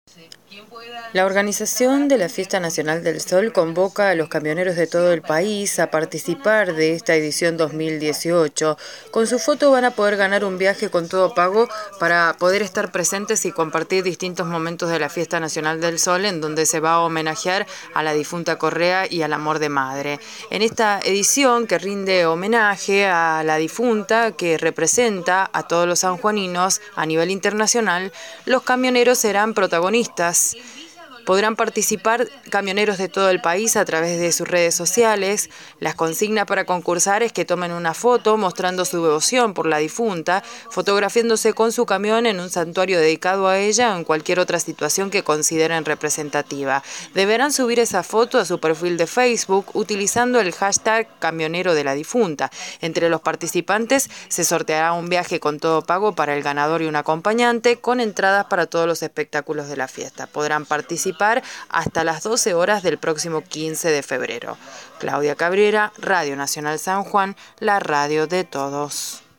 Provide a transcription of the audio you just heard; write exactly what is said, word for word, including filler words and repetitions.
La organización de la Fiesta Nacional del Sol convoca a los camioneros de todo el país a participar de esta edición dos mil dieciocho. Con su foto van a poder ganar un viaje con todo pago para poder estar presentes y compartir distintos momentos de la Fiesta Nacional del Sol, en donde se va a homenajear a la difunta Correa y al amor de madre. En esta edición, que rinde homenaje a la difunta, que representa a todos los sanjuaninos a nivel internacional, los camioneros serán protagonistas. Podrán participar camioneros de todo el país a través de sus redes sociales. Las consignas para concursar es que tomen una foto mostrando su devoción por la difunta, fotografiándose con su camión en un santuario dedicado a ella o en cualquier otra situación que consideren representativa. Deberán subir esa foto a su perfil de Facebook utilizando el hashtag camionero de la difunta. Entre los participantes se sorteará un viaje con todo pago para el ganador y un acompañante, con entradas para todos los espectáculos de la fiesta. Podrán participar hasta las doce horas del próximo quince de febrero. Claudia Cabrera, Radio Nacional San Juan, la radio de todos.